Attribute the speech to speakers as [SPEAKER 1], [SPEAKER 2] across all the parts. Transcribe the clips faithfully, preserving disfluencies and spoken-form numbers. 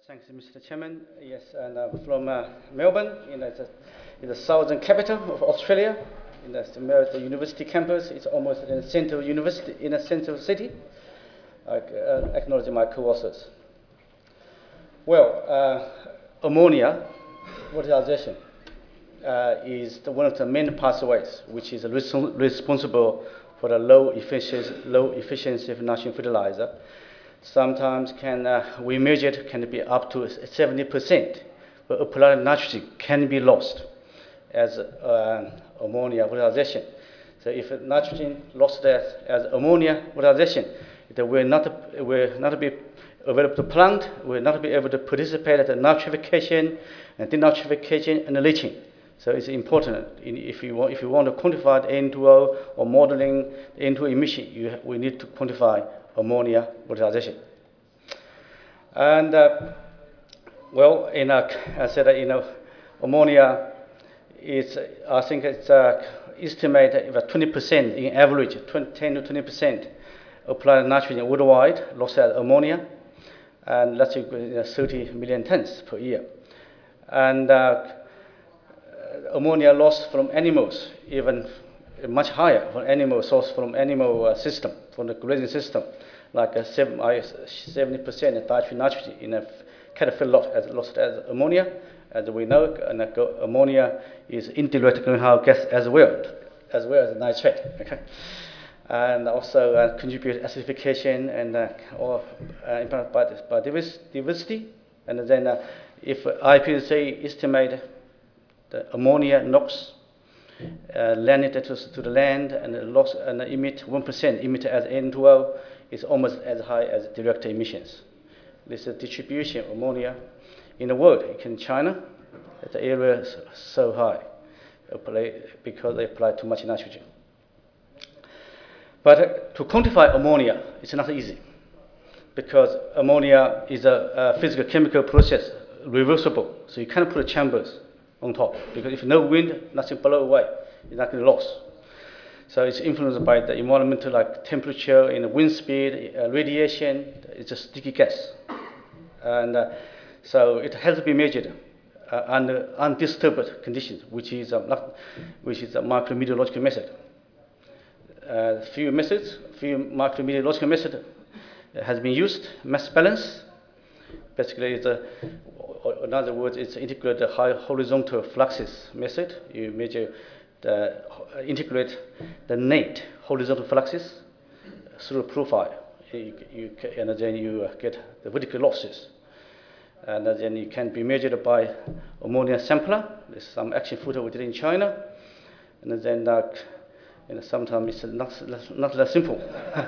[SPEAKER 1] Thanks, Mister Chairman. Yes, and uh, from uh, Melbourne, you know, it's, a, it's the southern capital of Australia. In the, the university campus, it's almost in the central university, in a central city. I uh, acknowledge my co-authors. Well, uh, ammonia volatilization uh, is the, one of the main pathways which is res responsible for the low efficiency, low efficiency of nitrogen fertilizer. Sometimes can uh, we measure it can be up to seventy percent, but applied nitrogen can be lost as uh, ammonia volatilization. So if nitrogen lost as, as ammonia volatilization, it will not it will not be available to plant, will not be able to participate at the nitrification and denitrification and the leaching. So it's important in, if you want if you want to quantify the N two O or modeling the N two O emission, you, we need to quantify ammonia volatilization. And uh, well, in a, I said that you know, ammonia is I think it's uh, estimated about twenty percent in average, ten to twenty percent applied nitrogen worldwide lost as ammonia, and that's equal to thirty million tons per year. And uh, ammonia lost from animals even much higher from animal source from animal uh, system, from the grazing system, like a seventy percent dietary nitrogen in a cattle feedlot as lost as ammonia. As we know, and ammonia is indirect greenhouse gas as well, as well as nitrate. Okay, and also uh, contribute acidification and uh, or uh, impact by biodiversity. And then, uh, if I P C C estimate the ammonia knocks uh, landed to, to the land and loss and emit one percent emit as N two O is almost as high as direct emissions. This is distribution of ammonia in the world. In China, the area is so high because they apply too much nitrogen. But uh, to quantify ammonia, it's not easy because ammonia is a, a physical chemical process, reversible. So you can't put chambers on top because if no wind, nothing blow away, it's not going to lose. So it's influenced by the environmental, like temperature, and wind speed, uh, radiation. It's a sticky gas, and uh, so it has to be measured uh, under undisturbed conditions, which is a, which is a micrometeorological method. Uh, few methods, few micrometeorological method has been used. Mass balance, basically, it's a, in other words, it's integrated high horizontal fluxes method. You measure the uh, integrate the net horizontal fluxes through profile. You, you, and then you uh, get the vertical losses. And then it can be measured by ammonia sampler. There's some action photo we did in China. And then uh, you know, sometimes it's not, not that simple.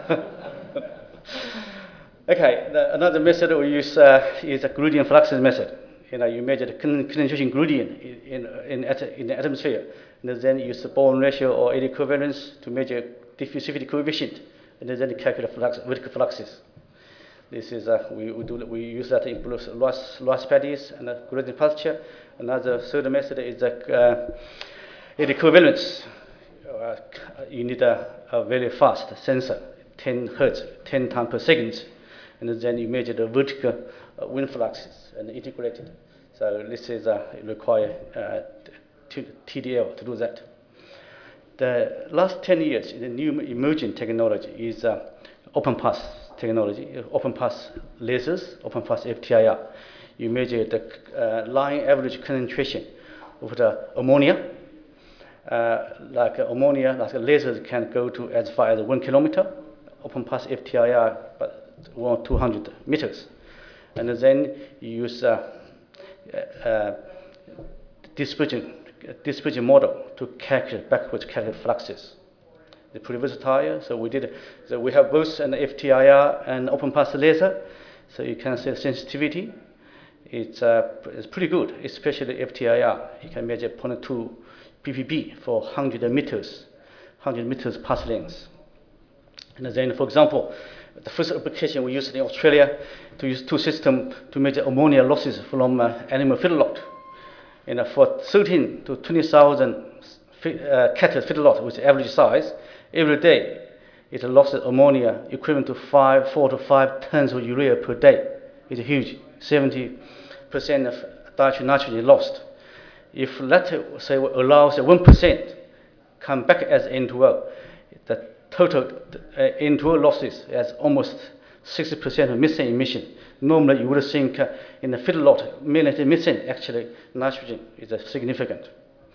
[SPEAKER 1] Okay, the, another method we use uh, is a gradient fluxes method. You know, you measure the concentration gradient in, in, in, in the atmosphere, and then use the Bowen ratio or eddy covariance to measure diffusivity coefficient, and then calculate flux, vertical fluxes. This is uh, we, we do we use that to improve loss loss paddies and uh, gradient pasture. Another third method is the uh, eddy covalence. Uh, you need a, a very fast sensor, ten hertz, ten times per second, and then you measure the vertical uh, wind fluxes and integrate it. So this is uh, require uh, T D L to do that. The last ten years, the new emerging technology is uh, open pass technology, open pass lasers, open pass F T I R. You measure the uh, line average concentration of the ammonia. Uh, like uh, ammonia, like uh, lasers can go to as far as one kilometer. Open pass F T I R, but one two hundred meters, and then you use uh, uh, dispersion dispersion model to calculate backwards calculate fluxes. The pretty versatile. So we did. So we have both an F T I R and open pass laser. So you can see the sensitivity. It's uh, it's pretty good, especially F T I R. You can measure zero point two P P B for one hundred meters, one hundred meters path length. And then, for example, the first application we used in Australia to use two systems to measure ammonia losses from uh, animal feedlot. And uh, for thirteen to twenty thousand uh, cattle feedlot with average size, every day it lost ammonia equivalent to five, four to five tons of urea per day. It's huge. seventy percent of dietary nitrogen lost. If let's say allows one percent come back as N two O, the total uh, N two O losses is almost sixty percent of methane emission. Normally, you would think uh, in the feedlot, million methane, actually, nitrogen is uh, significant.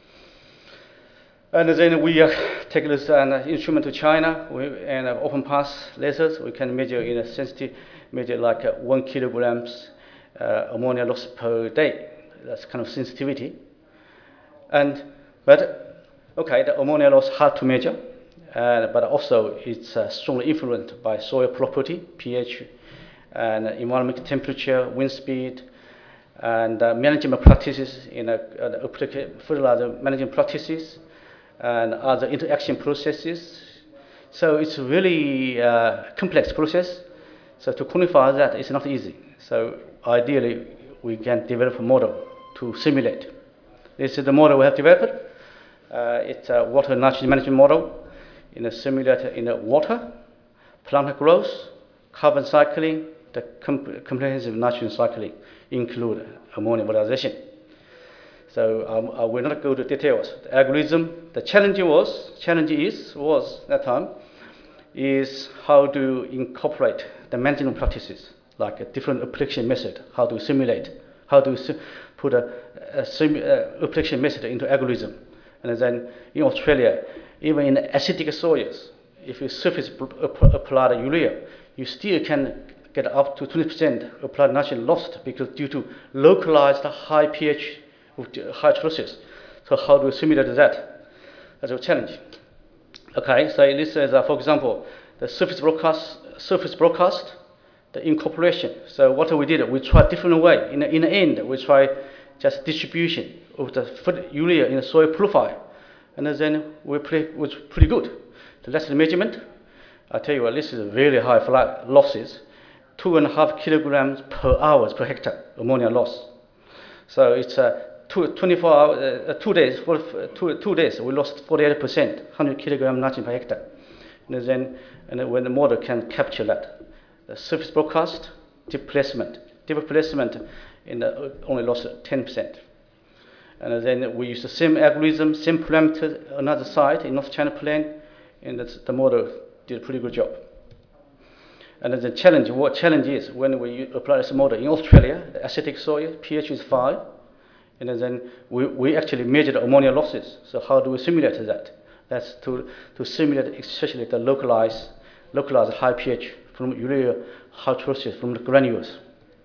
[SPEAKER 1] And then we uh, take this uh, instrument to China we, and uh, open pass lasers. We can measure in a sensitive, measure like uh, one kilograms uh, ammonia loss per day. That's kind of sensitivity. And but okay, the ammonia loss hard to measure, uh, but also it's uh, strongly influenced by soil property, pH, and environmental temperature, wind speed, and uh, management practices in a, uh, fertilizer management practices, and other interaction processes. So it's a really uh, complex process. So to quantify that is not easy. So ideally, we can develop a model to simulate. This is the model we have developed. Uh, it's a water nitrogen management model in a simulator in a water, plant growth, carbon cycling, the comp comprehensive nitrogen cycling include ammonia volatilization. So um, I will not go to details. The algorithm, the challenge was, challenge is, was that time, is how to incorporate the management practices, like a different application method, how to simulate, how to sim put a, a sim uh, application method into algorithm. And then in Australia, even in acidic soils, if you surface apply the urea, you still can get up to twenty percent applied nitrogen lost because due to localized high pH high process. So how do we simulate that? That's a challenge. Okay, so this is, uh, for example, the surface broadcast, surface broadcast, the incorporation. So what we did, we tried different way. In the, in the end, we try just distribution of the urea in the soil profile, and then we pretty, was pretty good. The last measurement, I tell you what, this is really high losses, two and a half kilograms per hour per hectare ammonia loss. So it's a uh, Two, twenty-four hours, uh, two days, for, uh, two, two days, we lost forty-eight percent, one hundred kilogram nitrogen per hectare. And then, and then when the model can capture that, the surface broadcast, displacement, displacement in the, only lost ten percent. And then we use the same algorithm, same parameter, another site in North China Plain, and the model did a pretty good job. And then the challenge, what challenge is when we apply this model in Australia, the acidic soil, pH is five. And then we, we actually measured ammonia losses. So how do we simulate that? That's to, to simulate especially the localized, localized high pH from urea high process from the granules.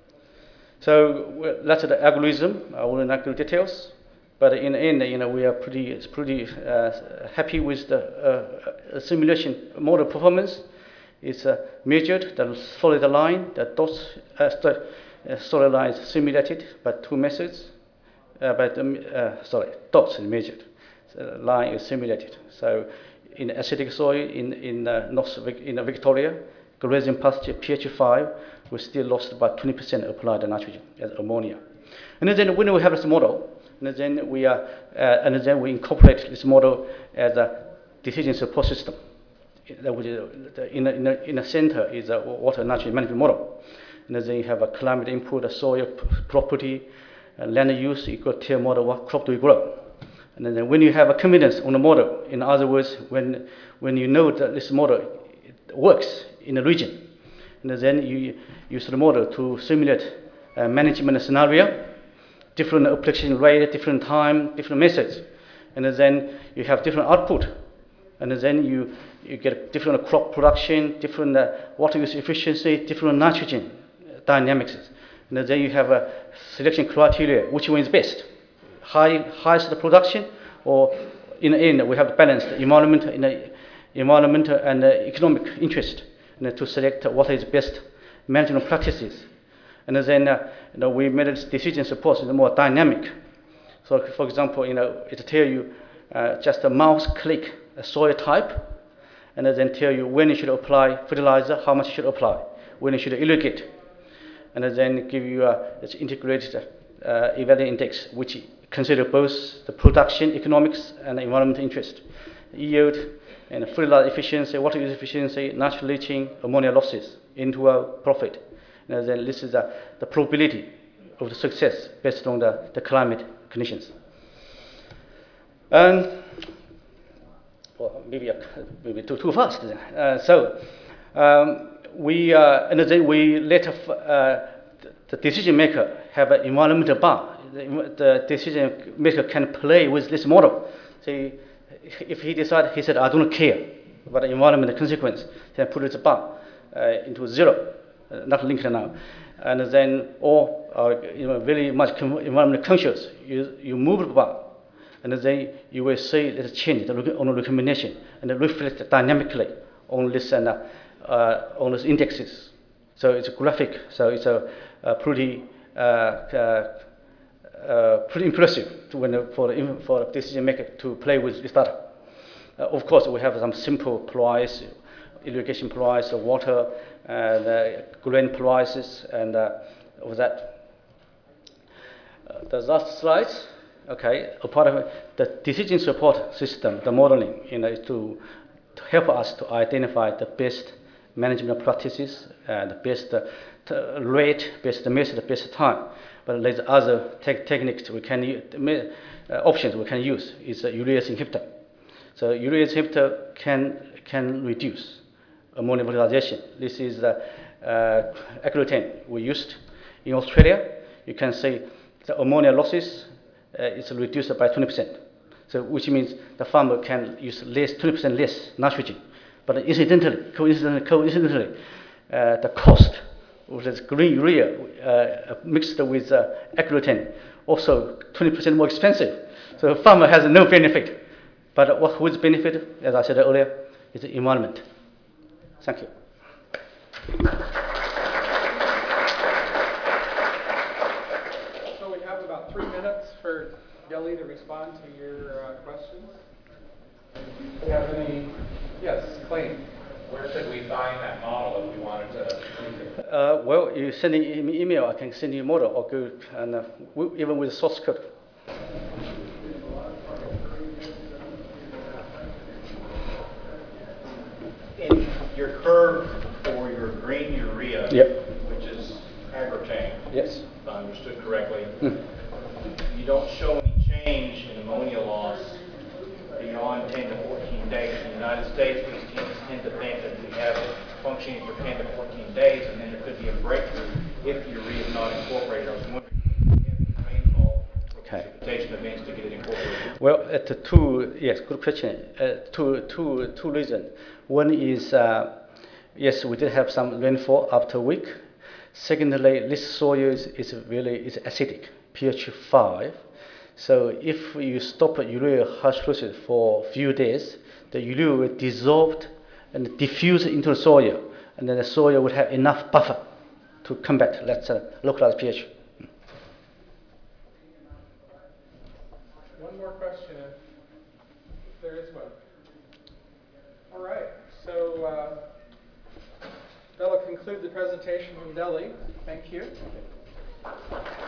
[SPEAKER 1] So that's the algorithm. I will not go into details, but in the end, you know, we are pretty, pretty uh, happy with the uh, simulation model performance. It's uh, measured, the solid line, the dots, uh, the uh, solid line is simulated by two methods. Uh, but um, uh, sorry, dots is measured. So line is simulated. So in acidic soil in in uh, North in uh, Victoria, grazing pasture pH five, we still lost about twenty percent applied nitrogen as ammonia. And then when we have this model, and then we are uh, and then we incorporate this model as a decision support system. That which is in the, in the, in the center is a water nitrogen management model, and then you have a climate input, a soil property. And land use, you could tell model what crop do we grow. And then when you have a confidence on the model, in other words, when, when you know that this model works in a region, and then you use the model to simulate a management scenario, different application rate, different time, different methods. And then you have different output. And then you, you get different crop production, different uh, water use efficiency, different nitrogen dynamics. And then you have a selection criteria, which one is best? High, highest production, or in the end, we have balanced environment, in the environmental and uh, economic interest, and to select what is best management practices. And then uh, you know, we made this decision support is more dynamic. So for example, you know, it tell you uh, just a mouse click a soil type, and then tell you when you should apply fertilizer, how much you should apply, when you should irrigate. And then give you a it's integrated uh, evaluation index, which consider both the production, economics, and environmental interest, yield, and fertilizer efficiency, water use efficiency, natural leaching, ammonia losses into a profit. You know, then this is uh, the probability of the success based on the, the climate conditions. And well, maybe, uh, maybe too, too fast. Uh, so um, we, uh, and then we let uh, the decision maker have an environmental bar. The, the decision maker can play with this model. So if he decides, he said, I don't care about the environmental consequence, then put this bar uh, into zero, uh, not linked now. And then, or uh, you know, very much environment conscious, you, you move the bar, and then you will see this change on the recommendation, and it reflects dynamically on this and uh, uh, on these indexes. So it's a graphic. So it's a, a pretty uh, uh, uh, pretty impressive to when for the, for a decision maker to play with this data. Uh, of course, we have some simple price, irrigation price, water, and uh, grain prices, and uh, of that. Uh, the last slide, okay, a part of the decision support system, the modeling, you know, is to, to help us to identify the best management practices, and the best uh, rate, best method, best time. But there's other te techniques we can use, uh, options we can use. Is a urease inhibitor. So urease inhibitor can can reduce ammonia volatilization. This is the uh, agglutine we used in Australia. You can see the ammonia losses uh, is reduced by twenty percent. So which means the farmer can use less, twenty percent less nitrogen. But incidentally, coincidentally, coincidentally uh, the cost of this green urea uh, mixed with uh, agglutine also twenty percent more expensive. So the farmer has no benefit. But what whose benefit, as I said earlier, is the environment. Thank you.
[SPEAKER 2] So we have about three minutes for Delhi to respond to your uh, questions. Do you have any? Yes, Clayton.
[SPEAKER 3] Where could we find that model if we wanted to use it?
[SPEAKER 1] Uh, well, you send me an email, I can send you a model, or go, and uh, we, even with source code.
[SPEAKER 3] In your curve for your green urea,
[SPEAKER 1] Yep.
[SPEAKER 3] which is agritane,
[SPEAKER 1] Yes.
[SPEAKER 3] if I understood correctly,
[SPEAKER 1] Mm.
[SPEAKER 3] you don't show any change in ammonia loss beyond ten to fourteen days. In the United States, we tend, tend to think that we have it functioning for ten to fourteen days, and then there could be a breakthrough if urea is not incorporated. I was wondering if you have any rainfall or
[SPEAKER 1] Okay.
[SPEAKER 3] precipitation events to get it incorporated.
[SPEAKER 1] Well, at the two, yes, good question. Uh, two, two, two reasons. One is, uh, yes, we did have some rainfall after a week. Secondly, this soil is, is really is acidic, pH five. So if you stop urea hydrolysis for a few days, the urea will dissolve and diffuse into the soil, and then the soil would have enough buffer to combat, let's say, localized pH.
[SPEAKER 2] One more question, if, if there is one. All right, so uh, that'll conclude the presentation from Delhi. Thank you.